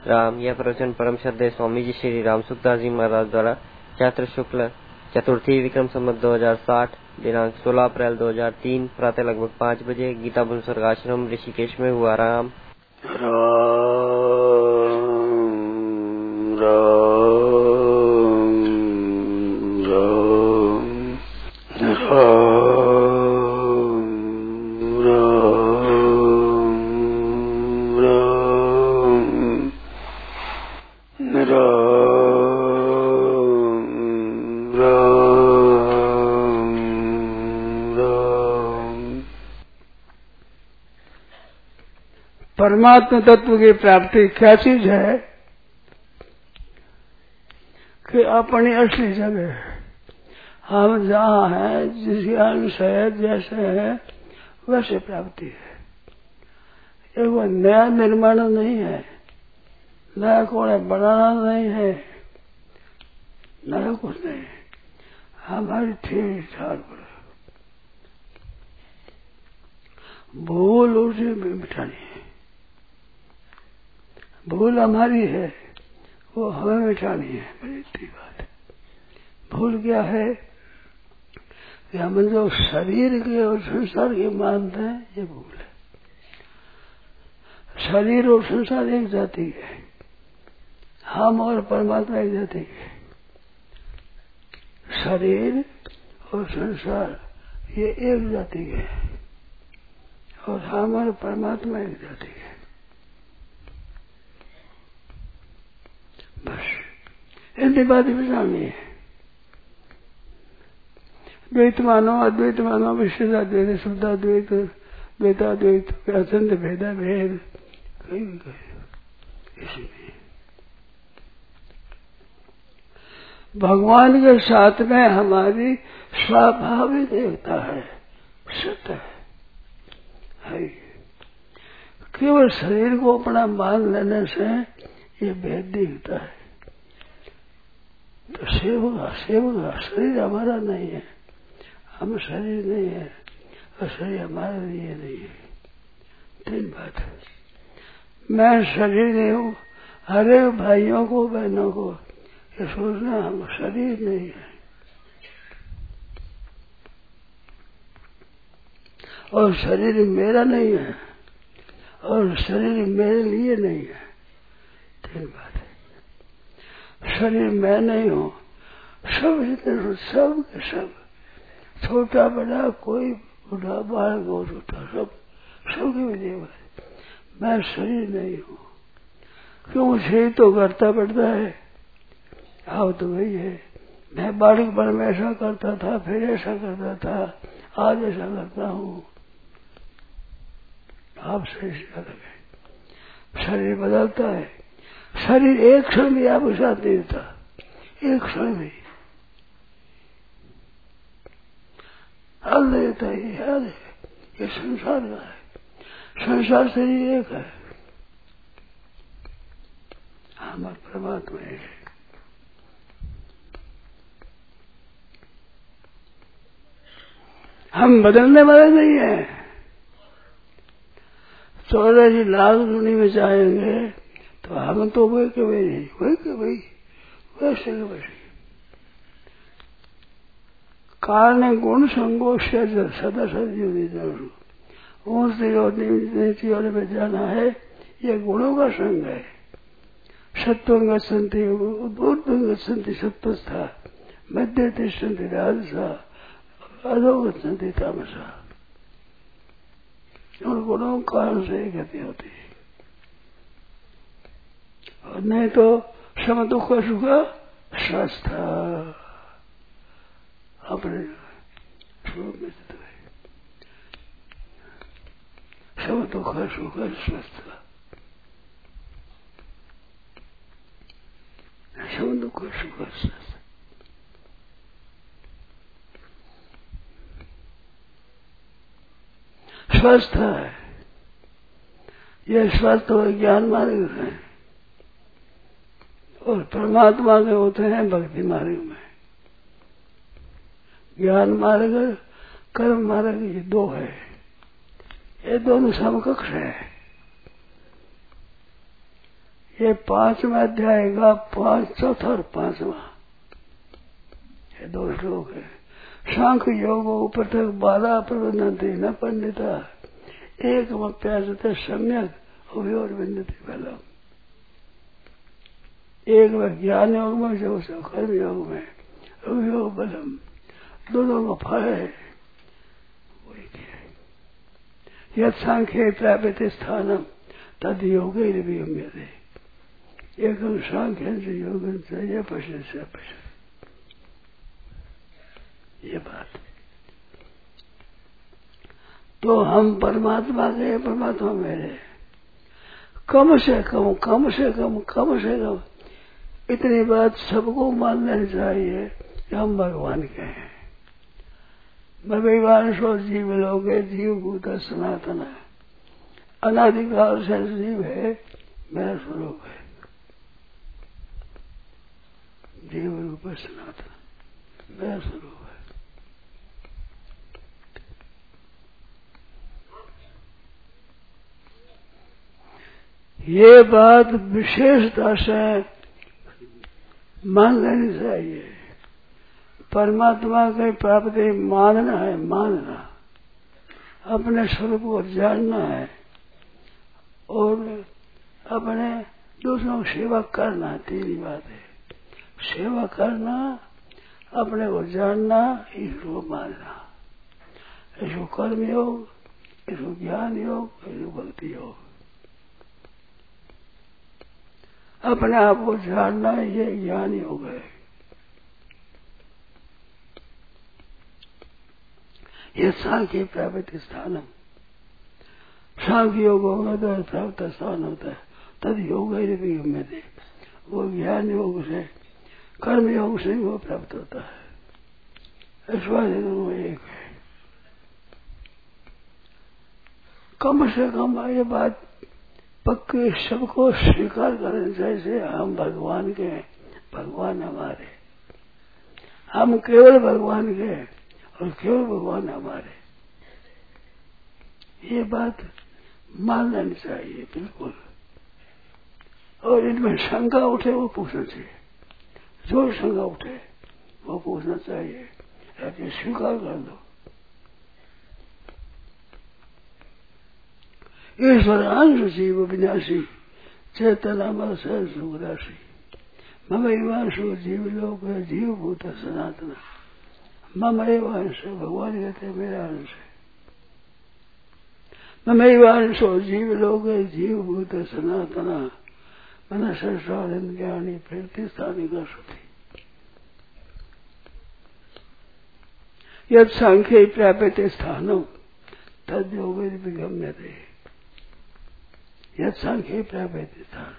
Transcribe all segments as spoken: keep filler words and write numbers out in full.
राम। यह प्रवचन परम श्रद्धेय स्वामी जी श्री राम सुखदास जी महाराज द्वारा चैत्र शुक्ल चतुर्थी विक्रम संवत दो हजार साठ दिनांक सोलह अप्रैल दो हजार तीन प्रातः लगभग पाँच बजे गीता बन स्वर्ग आश्रम ऋषिकेश में हुआ। राम राम राम राम परमात्मा तत्व की प्राप्ति क्या चीज है कि अपनी असली जगह हम जहाँ हैं, जिस अंश है, जैसे है वैसे प्राप्ति है। ये वो नया निर्माण नहीं है, नया कोने बनाना नहीं है, नया कुछ नहीं, हमारी ठीक ठाक भूल उसे भी मिटानी है। भूल हमारी है, वो हमें मिटानी है। बड़ी इतनी बात है। भूल क्या है कि हम जो शरीर के और संसार के मानते हैं, ये भूल है। शरीर और संसार एक जाति है, हम और परमात्मा एक जाति है। शरीर और संसार ये एक जाति है और हम और परमात्मा एक जाति है। बस इतनी बात भी जाननी है। द्वैत मानो, अद्वैत मानो, विशिष्टाद्वैत, शुद्धाद्वैत, द्वैताद्वैत, अत्यंत भेदा भेद कहीं भी कहीं इसमें भगवान के साथ में हमारी स्वाभाविक एकता है, सत्य है। केवल शरीर को अपना मान लेने से ये भेद दिखता है। तो सेवगा सेवगा शरीर हमारा नहीं है, हम शरीर नहीं है और शरीर हमारे लिए नहीं है। तीन बात है। मैं शरीर नहीं हूँ। हर एक भाइयों को बहनों को ये सोचना हम शरीर नहीं है और शरीर मेरा नहीं है और शरीर मेरे लिए नहीं है। तीन बात है। शरीर मैं नहीं हूँ, सब जितने सब के सब, छोटा बड़ा, कोई बूढ़ा बालक हो, छोटा सब सबके भी देव है। मैं शरीर नहीं हूँ। क्यों? शरीर तो करता पड़ता है। आओ तो वही है। मैं बालकपन में ऐसा करता था, फिर ऐसा करता था, आज ऐसा करता हूँ। आप शरीर से अलग है। शरीर बदलता है। शरीर एक क्षण भी आपको साथ नहीं देता, एक क्षण भी हाल देता है। याद है ये संसार का है, संसार शरीर एक है, हमारा परमात्मा एक है। हम बदलने वाले नहीं है। चौरासी लाख दुनिया में जाएंगे तो हम तो वही के वही नहीं, वही के वही, वैसे के वैसे। कारण गुण संगो से सदा सदी ऊंची और नीची और में जाना है, ये गुणों का संग है। सत्वंग संति ऊर्ध्वंग संति सत्वस्था, मध्य तिष्ठन्ति राजसा, अधोगत संति तामसा। और गुणों कारण से गति होती है। और नहीं तो सम दुख सुख स्वस्थ अपने स्वरूप में स्थित है। सम दुख सुख स्वस्थ, सम दुख सुख स्वस्थ। स्वस्थ है, यह स्वस्थ हो ज्ञान मार्ग है और परमात्मा के होते हैं भक्ति मार्ग में। ज्ञान मार्ग, कर्म मार्ग, ये दो है। ये दोनों समकक्ष है। ये पांचवा अध्याय का पांच चौथा और पांचवा ये दो श्लोक है। सांख्य योग पृथक बाला प्रबंधते न पंडिता एक अप्यासते सम्यक अभियोर बिंदती बलम। एक में ज्ञान योग में जो कर्म योग में अभियोग बलम दोनों का फल है वही क्या। यद सांख्य प्राप्त स्थानम तद योग थे एक सांख्य से योग से पश्चिम से पश्चिम ये बात। तो हम परमात्मा के परमात्मा मेरे कम से कम कम से कम कम से कम इतनी बात सबको मान लेनी चाहिए कि हम भगवान के हैं। मैं भगवान सो जीव लोग जीव भूत सनातन है अनादिकाल से जीव है मेरा स्वरूप है जीव रूप सनातन मेरा स्वरूप है। ये बात विशेषता से मान लेनी चाहिए। परमात्मा की प्राप्ति मानना है मानना अपने स्वरूप को जानना है और अपने दूसरों की सेवा करना। तीन ही बात है सेवा करना अपने को जानना ईश्वर को मानना। इसको कर्म योग इसको ज्ञान योग इसको भक्ति योग अपने आप को जानना ये ज्ञान योग है। ये सांख्य प्राप्त स्थानम सांख्य योग होगा तो प्राप्त स्थान होता है तद योग में थे वो ज्ञान योग से कर्म योग से वो प्राप्त होता है। इस बात दोनों एक है। कम से कम ये बात पक्के सबको स्वीकार करें जैसे हम भगवान के भगवान हमारे हम केवल भगवान के और केवल भगवान हमारे ये बात मान लेनी चाहिए बिल्कुल। और इनमें शंका उठे वो पूछना चाहिए जो शंका उठे वो पूछना चाहिए ऐसे स्वीकार कर दो। ईश्वर अंश जीव विनाशी चेतनामल सहज सुखदासी मम एवांशो जीव लोक जीव भूत सनातन मम एवांश भगवान कहते मेरा अंश है। मम एवांशो जीव लोक जीव भूत सनातन मन संसाधन ज्ञानी प्रतिष्ठानी का सुखी। यद सांख्य प्राप्त स्थानों तद योग विगम्य थे यद सांख्य प्राप्त स्थान।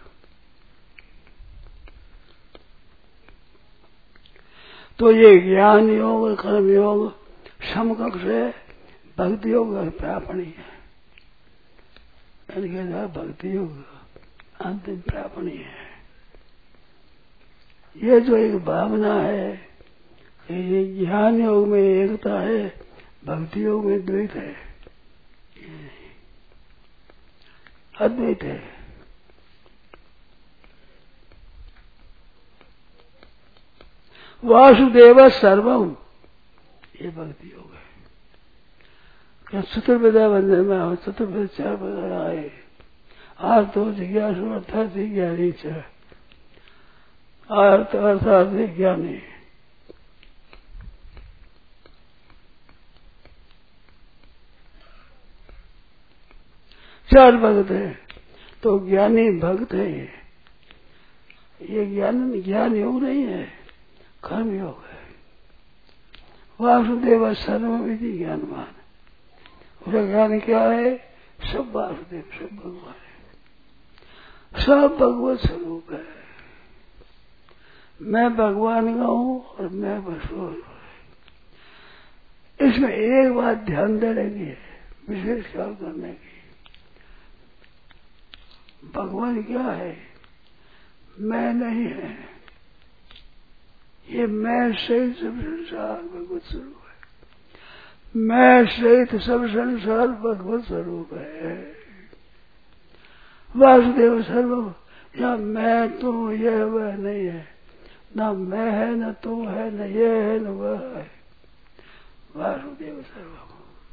तो ये ज्ञान योग कर्म योग समकक्ष है भक्ति योग प्रापणी है। इनके द्वारा भक्ति योग अंतिम प्रापणी है। ये जो एक भावना है ये ज्ञान योग में एकता है भक्ति योग में द्वैत है अद्वैत है। वासुदेव सर्वम ये भक्ति योग है। क्या चतुर्वेदा बंधन में हम चतुर्वेद चार पद आए आर्तो जिज्ञासु अर्थात ज्ञानी च अर्थ अर्थात ज्ञानी। चार भक्त है तो ज्ञानी भक्त है। ये ये ज्ञान ज्ञान योग नहीं है कर्म योग है। वासुदेव सर्वविधि ज्ञानवान उसका ज्ञान क्या है सब वासुदेव सब भगवान है सब भगवत स्वरूप है। मैं भगवान का हूँ और मैं बसोर। इसमें एक बात ध्यान देने की है विशेष ख्याल करने की। भगवान क्या है मैं नहीं है ये मैं सहित सब संसार भगवत स्वरूप है। मैं सहित सब संसार भगवत स्वरूप है। वासुदेव सर्व या मैं तू ये वह नहीं है, ना मैं है न तू है, न ये है न वह है, वासुदेव सर्वम।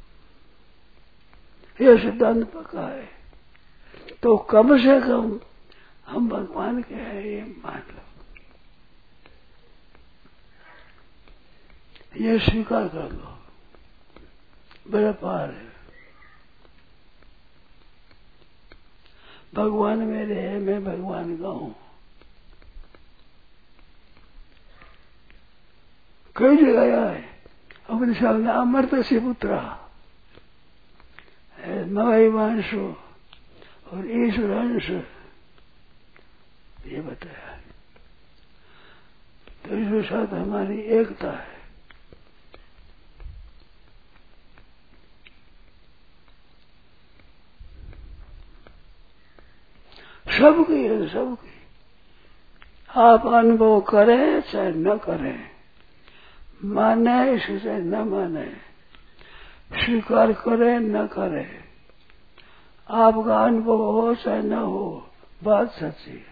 ये सिद्धांत पक्का है। तो कम से कम हम भगवान के हैं ये मान लो, ये स्वीकार कर लो, बड़ा पार है। भगवान मेरे है, मैं भगवान का हूं। कई जगह है अपने सामने अमृत से पुत्रा मवांशु और ईश्वरांश ये बताया। तो इसके साथ हमारी एकता है। सबकी है, सबकी। आप अनुभव करें चाहे न करें, माने इसे चाहे न माने, स्वीकार करें न करें, आपका अनुभव हो चाहे न हो, बात सच्ची है।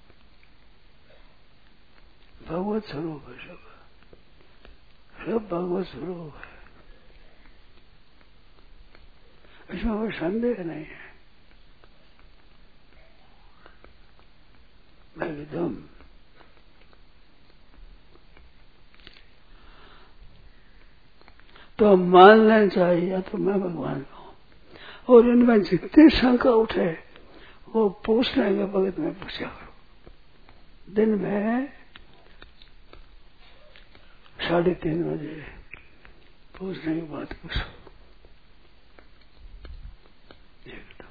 भगवत स्वरूप है सब, सब भगवत स्वरूप है, इसमें कोई संदेह नहीं है एकदम। तो मान लेना चाहिए या तो मैं भगवान का हूं। और इनमें जितनी शंका उठे वो पूछ लेंगे भगत में पूछा करो। दिन में साढ़े तीन बजे पूछने की बात पूछो, एकदम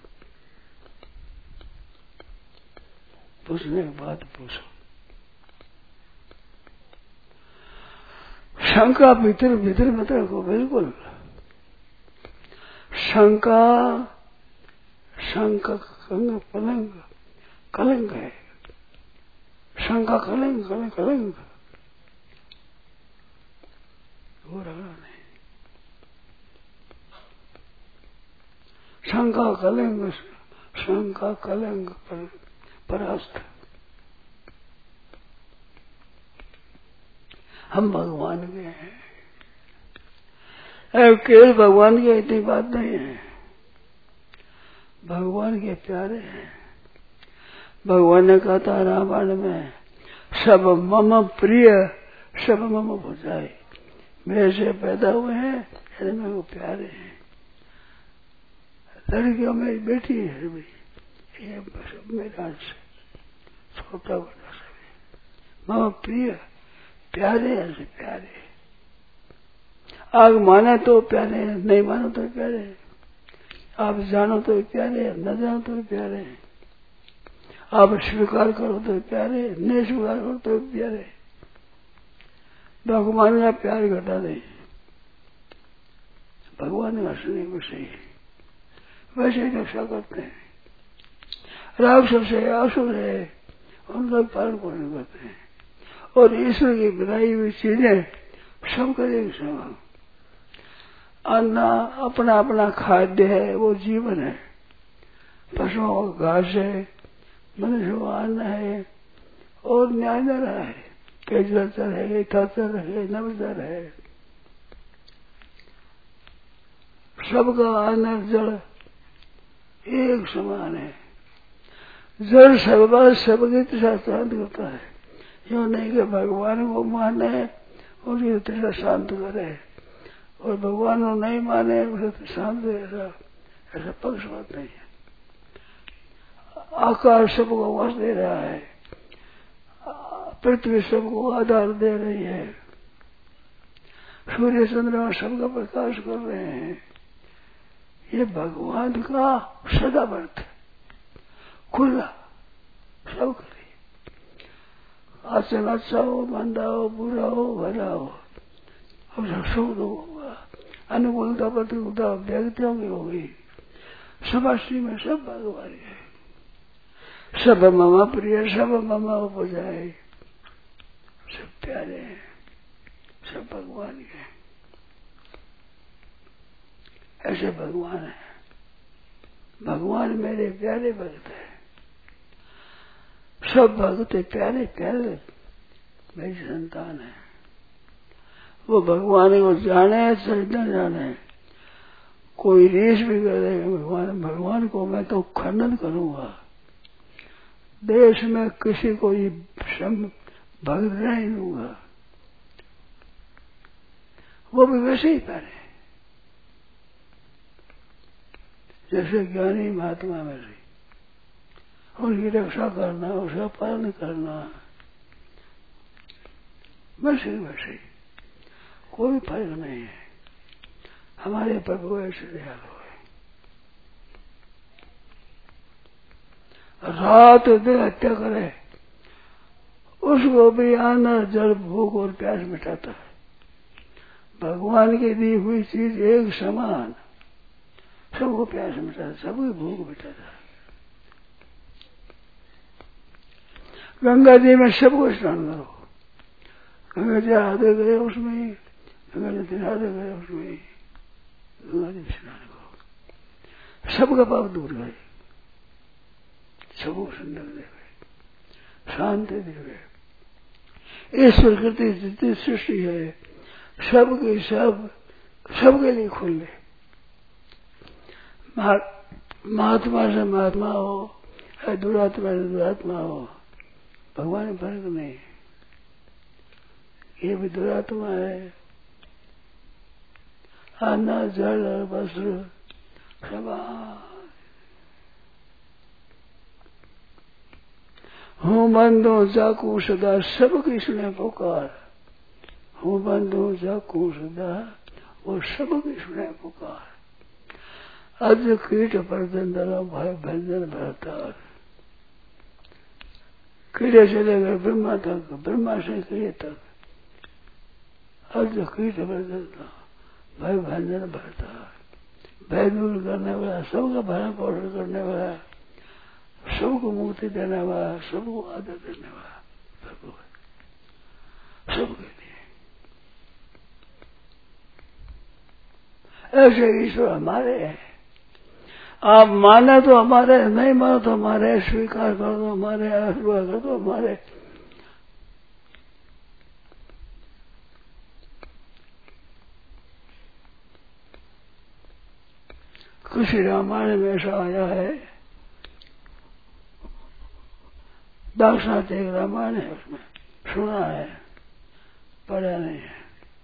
पूछने की बात पूछो। शंका भीतर भीतर मत रखो, बिल्कुल। शंका शंका कलंक कलंक कलंक है। शंका कलंक कलंक कलंक हो रहा नहीं। शंका कलंक शंका कलंक पर परास्त। हम भगवान के हैं। केवल भगवान की इतनी बात नहीं है, भगवान के प्यारे हैं। भगवान ने कहा था रामायण में, सब मम प्रिय सब मम भुजाई। मेरे से पैदा हुए हैं, मेरे में वो प्यारे हैं। लड़कियों मेरी बेटी है, ये सब मेरा अंश, छोटा बड़ा सब मम प्रिय, प्यारे ऐसे प्यारे। आग माने तो प्यारे, नहीं मानो तो प्यारे। आप जानो तो प्यारे, न जानो तो प्यारे। आप स्वीकार करो तो प्यारे, नहीं स्वीकार करो तो प्यारे। भगवान का प्यार घटा दे, भगवान का असली विषय वैसे ही रक्षा करते हैं। राक्षस है, असुर है, उनका पालन पोषण करते हैं। और ईश्वर की बनाई हुई चीजें सब करेंगे सब। अन्न अपना अपना खाद्य है, वो जीवन है। पशुओं का घास है, मनुष्यों का अन्न है, और न्यायधर है, केजलचर है, इथाचर है, नवचर है। सबका अन्न जल एक समान है। जल सर्वदा सबकी तृषा शांत करता है। यो नहीं कि भगवान को माने उसकी तृषा शांत करे, और भगवान को नहीं माने उसे शांत रहेगा, ऐसा पक्षपात नहीं है। आकाश सबको वश दे रहा है, पृथ्वी सबको आधार दे रही है, सूर्य चंद्रमा सबका प्रकाश कर रहे हैं। ये भगवान का सदा व्रत खुला सब करे। आचरण अच्छा हो, मंदा हो, बुरा हो, भला हो, अब सब सुख होगा। अनुकूलता प्रतिकूलता व्यक्तियों की होगी। समाश्री में सब भगवान है। सब ममा प्रिय सब ममा उपजाए, सब प्यारे हैं, सब भगवान के। ऐसे भगवान है। भगवान मेरे प्यारे भक्त है। सब भगते प्यारे प्यारे मेरी संतान है। वो भगवान को जाने सजना जाने, कोई रीस भी करे भगवान भगवान को मैं तो खंडन करूंगा। देश में किसी को ये भक्त नहीं दूंगा। वो भी वैसे ही प्यारे जैसे ज्ञानी महात्मा में से, उनकी रक्षा करना, उसका पालन करना, वैसे वैसे कोई फर्क नहीं है। हमारे प्रभु ऐसे दयालु है, रात दिन हत्या करे उसको भी आना जल भूख और प्यास मिटाता है। भगवान की दी हुई चीज एक समान सबको प्यास मिटाता, सबको भूख मिटाता। गंगा जी में सबको स्नान करो, गंगा जी नहाते गए उसमें ही, गंगा जी नहाते गए उसमें ही, गंगा जी स्नान करो, सबका पाप दूर गए, सबको सुंदर दे गए, शांति दे गए। इस प्रकृति जितनी सृष्टि है सबके सब सबके लिए खुले। महात्मा से महात्मा हो, दुरात्मा से दुरात्मा हो, भगवान में फर्क नहीं। ये भी दुरात्मा है, अन्न जल वस्त्र सब हूँ बंधु जाकू सदा सबकी सुने पुकार। हूँ बंधु जाकू सदा वो सबकी सुने पुकार। अज कीट पर्जन दरा भाई भंजन भरतार। कीड़े चले गए ब्रह्मा तक, ब्रह्मा से कीड़े तक, अज कीट पर्जन भाई भंजन भरतार। भय दूर करने वाला, सबका भरण पोषण करने वाला, सबको मुक्ति देने वाला, सबको आदर देने वाला प्रभु है सबके लिए। ऐसे ईश्वर हमारे हैं। आप माने तो हमारे, नहीं मानो तो हमारे, स्वीकार कर दो हमारे, आशीर्वाद कर दो हमारे। किसी रामायण में ऐसा आया है, दाक्षात एक रामायण है, उसमें सुना है, पढ़ा नहीं है।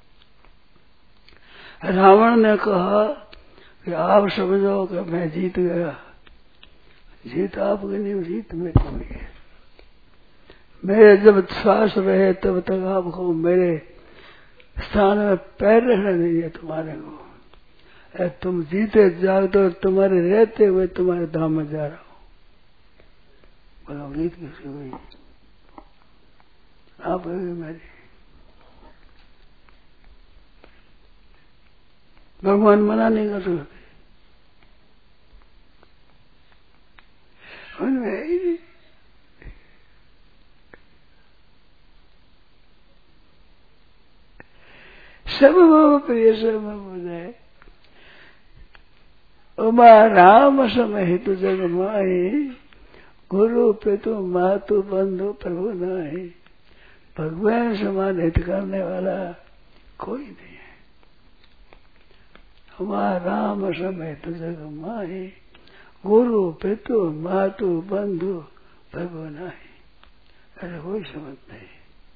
रावण ने कहा कि आप समझो कि मैं जीत गया, जीत आपकी नहीं, जीत मेरी हुई है। मेरे जब श्वास रहे तब तक आपको मेरे स्थान में पैर रहने दीजिए तुम्हारे को। तुम जीते जागते, तुम्हारे रहते हुए तुम्हारे धाम में जा रहा हूं। बोलो गीत किसी हुई, आप मेरी। भगवान मना नहीं कर सकते, उनमें सब प्रिय सब बुझाए। उमा राम समेत जग माही, गुरु पितु मातु बंधु प्रभु नाही। भगवान समान हित करने वाला कोई नहीं है। उमा राम समेत जग माही, गुरु पितु मातु बंधु प्रभु नाही। ऐसा कोई समझ नहीं।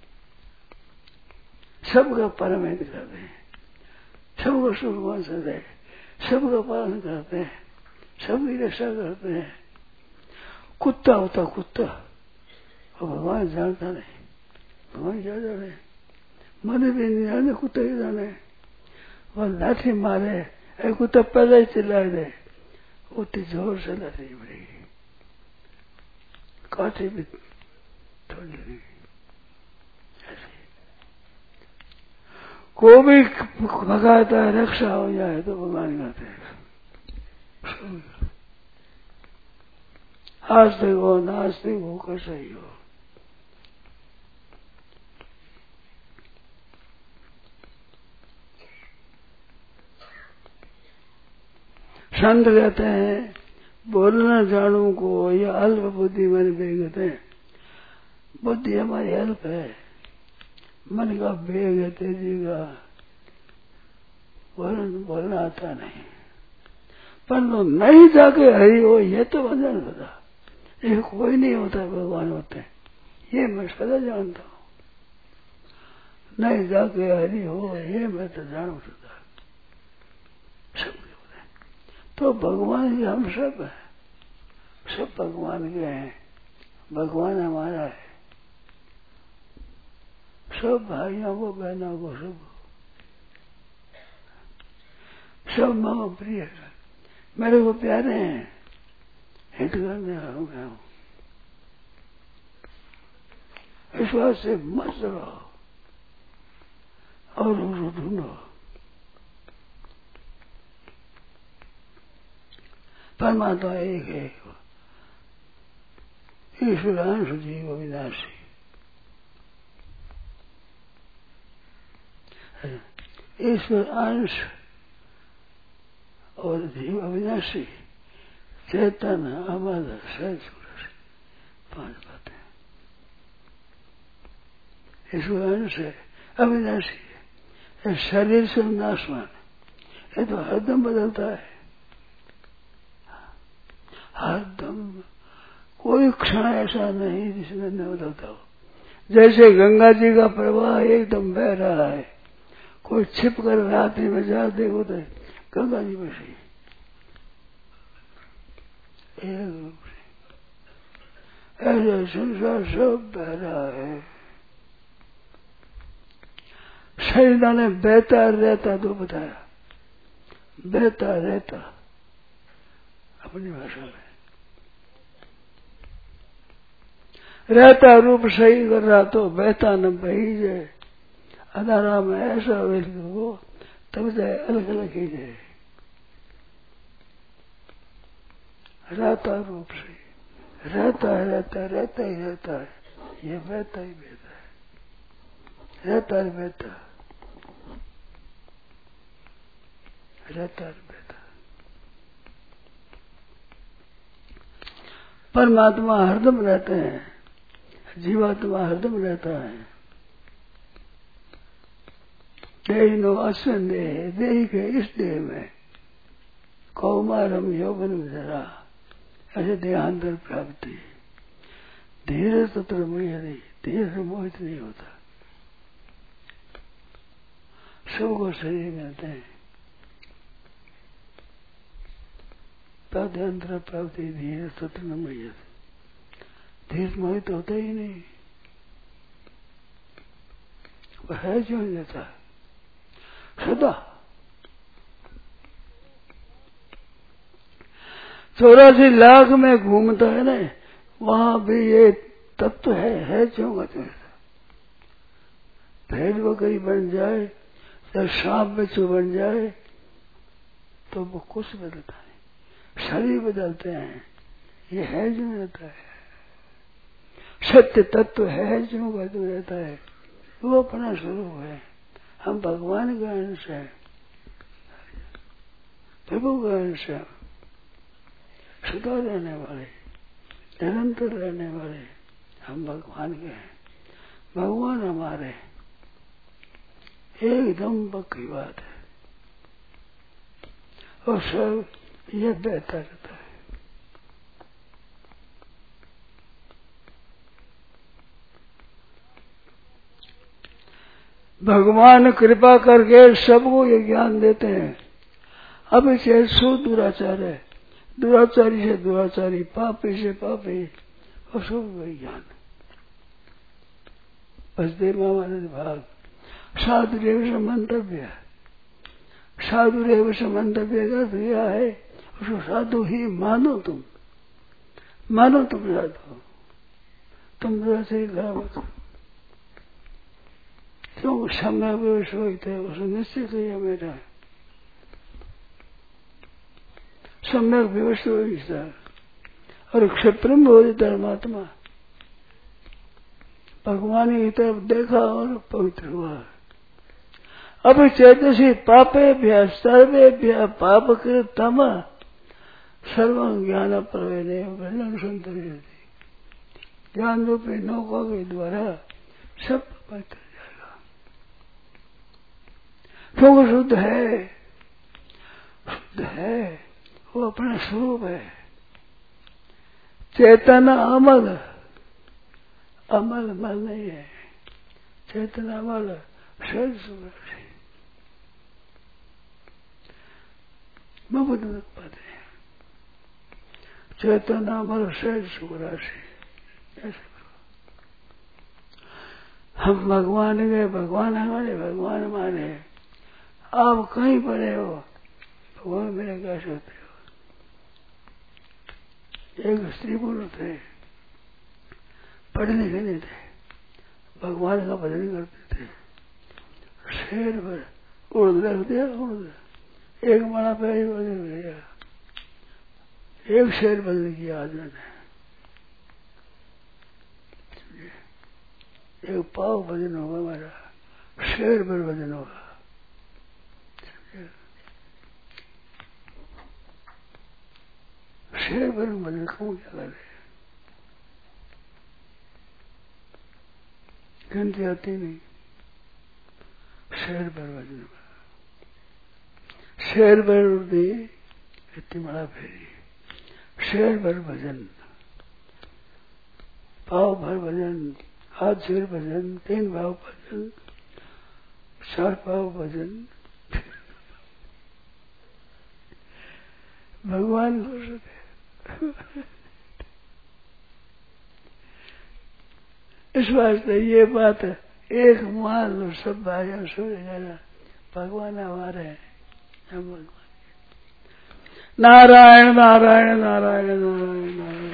सबका परम हित करते हैं, सबको सुख से है, सबका पालन करते हैं, सबकी रक्षा करते हैं। कुत्ता होता कुत्ता, और भगवान जानता नहीं, भगवान क्या जाने, मन भी नहीं जाने, कुत्ता ही जाने। वह लाठी मारे, अरे कुत्ता पहले ही चिल्ला दे, उतनी जोर से लाठी पड़ेगी, काटे भी थोड़ी लगेगी। को भी भगाता है, रक्षा हो जाए तो भगवान करते हैं। आस्तिक हो नास्तिक हो कैसा ही हो, संत कहते हैं बोलना जानू को या अल्प बुद्धि मन बेगते हैं। बुद्धि हमारी हेल्प है, मन का वेग है, तेजी का बोलना बोलना आता नहीं। पर नहीं जाके हरि हो ये तो वजन होता, ये कोई नहीं होता, भगवान होते हैं, ये मैं सदा जानता हूँ। नहीं जाके हरि हो ये मैं तो जानू सदा, सब होते हैं। तो भगवान ही हम सब है, सब भगवान के हैं, भगवान हमारा है, सब भाइयों को बहनों को सब सब माँ प्रिय है, मेरे को प्यारे हैं, हित करने वाला मैं हूँ। इस बात से मस्त रहो और ढूंढो। परमात्मा एक है, ईश्वरांश जीव अविनाशी। ईश्वर अंश और जीव अविनाशी, चेतन अमर सहज पांच बातें। ईश्वर अंश है, अविनाशी है, शरीर से नाशवान, ये तो हरदम बदलता है, हरदम कोई क्षण ऐसा नहीं जिसमें न बदलता हो। जैसे गंगा जी का प्रवाह एकदम बह रहा है, कोई छिप कर रात्रि में जा देखो तो गंगा जी में सही एक रूप से ऐसा संसार सब बह रहा है। शरीर ने बहता रहता तो बताया, बहता रहता अपनी भाषा में, रहता रूप सही कर रहा तो बहता न बही जाए, अदारा में ऐसा वेल हो तब जाए अलग अलग ही जाए। रहता रूप से रहता है, रहता है, रहता ही रहता है, ये बहता ही बहता है, रहता है बहता, रहता है बहता। परमात्मा हरदम रहते हैं, जीवात्मा हरदम रहता है। देही नो अश्वन देह, देही के इस देह में कौमारम यौवन में जरा ऐसे देहांतर प्राप्ति। धीरे तत्र मोहित, धीरे से मोहित नहीं होता। सबको शरीर मिलते हैं, प्राप्ति प्राप्ति धीरे तत्र न मोहित, धीरे मोहित होता ही नहीं, वह है जो देता है सदा। चौरासी लाख में घूमता है ना, वहां भी ये तत्व है, है क्यों कहते हैं। भेड़ बकरी बन जाए या सांप बिच्छू बन जाए तो वो कुछ बदलता नहीं, शरीर बदलते हैं, ये है जो रहता है। सत्य तत्व है जो कहते रहता है, वो अपना स्वरूप है। हम भगवान का अंश है, प्रभु का अंश है, सदा रहने वाले, निरंतर रहने वाले हम भगवान के हैं। भगवान हमारे एकदम पक्की बात है, और सब ये बेहतर रहता है। भगवान कृपा करके सबको ये ज्ञान देते हैं। अब इसे सो दुराचार है, दुराचारी से दुराचारी, पापी से पापी, और सब वही ज्ञान। वसुदेव महाराज भाग साधु रेव से मंतव्य, साधु रेव से मंतव्य का दिया है, उसको साधु ही मानो, तुम मानो, तुम साधु, तुम दुराचारी खराब क्यों समय विवश होते है, उसे निश्चित ही है मेरा सम्यक विवश हो गया, और क्षिप्रम हो धर्मात्मा भगवान की तरफ देखा और पवित्र हुआ। अब चेतसी पापेभ्य सर्वेभ्य पाप कृतम सर्व ज्ञान प्रवेदे संतर्यते। ज्ञान रूपी नौका के द्वारा सब पर कर जाएगा। क्योंकि शुद्ध है, शुद्ध है, वो अपना स्वरूप है। चेतन अमल, अमल मल नहीं है, चेतन अमल सहज सुराशि बहुत पाते हैं। चेतन अमल सहज सुराशि, ऐसे हम भगवान गए, भगवान हमारे, भगवान हमारे। आप कहीं पड़े हो, भगवान मेरे कैसे होते हो। एक स्त्री पुरुष थे, पढ़े लिखे नहीं थे, भगवान का भजन करते थे। शेर पर उड़ रख दिया, उड़ एक माला पे ही भजन किया, एक शेर भजन किया आदमी ने, एक पाव भजन होगा मेरा, शेर पर भजन होगा। शेर पर भजन कौन क्या करे, गिनती आती नहीं। शेर पर भजन, शेर पर उड़ती इतनी बड़ा फेरी, शेर पर भजन, पाव भर भजन, हाथ शेर भजन, तीन भाव भजन, चार पाव भजन। भगवान खुश होते। इस वास्ते ये बात एक मान लो, सब भाइयों सुन जाना, भगवान हमारे हैं, हम भगवान। नारायण नारायण नारायण नारायण नारायण।